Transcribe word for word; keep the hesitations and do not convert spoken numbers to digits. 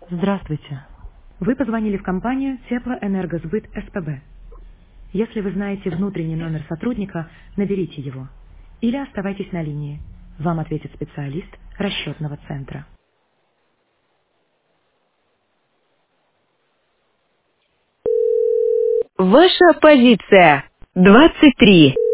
Здравствуйте. Вы позвонили в компанию Теплоэнергосбыт СПБ. Если вы знаете внутренний номер сотрудника, наберите его. Или оставайтесь на линии. Вам ответит специалист расчетного центра. Ваша позиция. двадцать три.